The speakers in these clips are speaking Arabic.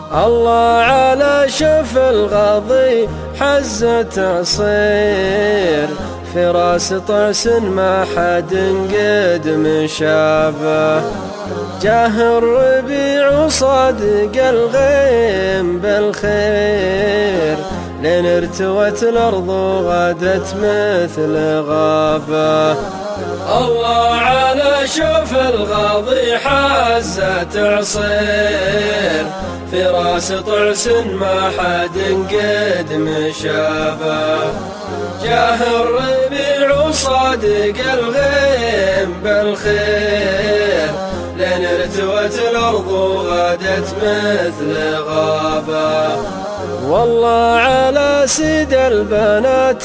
الله على شف الغاضي حزة عصير، في راس طعس ما حد قد مشابه. جاه الربيع وصادق الغيم بالخير، لين ارتوت الأرض وغادت مثل غابة. الله على شوف الغاضي حزة عصير، في راس طعس ما حد قد مشابه. جاه الربيع وصادق الغيم بالخير، لين ارتوت الأرض وغادت مثل غابة. والله على سيد البنات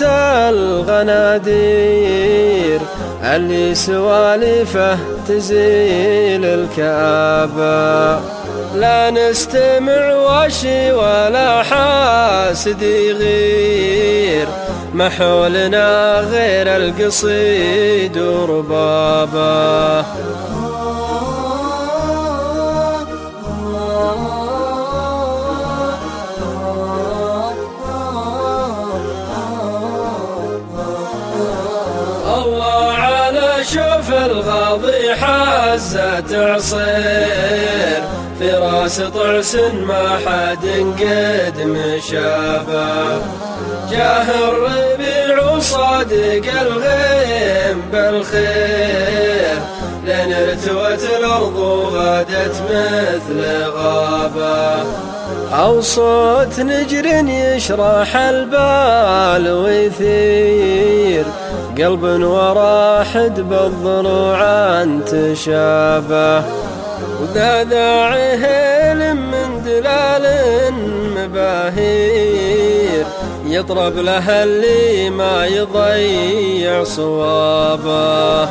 الغنادير، اللي سوالفه تزيل الكآبة. لا نستمع وشي ولا حاسد يغير، محولنا غير القصيد وربابه. شوف الغاضي حزة عصير، في راس طعس ما حد قد مشابه. جاه الربيع وصادق الغيم بالخير، لين ارتوت الأرض وغادت مثل غابة. أو صوت نجر يشرح البال ويثير، قلب وراحد بالضلوع تشابه. وذا عهيل من دلال مباهير، يطرب له اللي ما يضيع صوابه.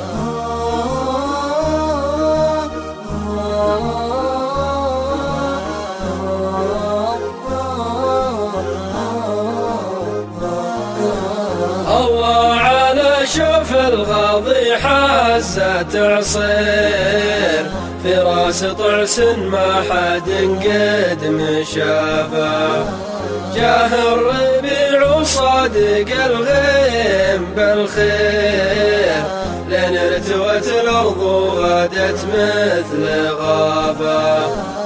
شوف الغاضي حزة عصير، في راس طعس ما حد قد مشابه. جاه الربيع وصادق الغيم بالخير، لين ارتوت الأرض وغادت مثل غابة.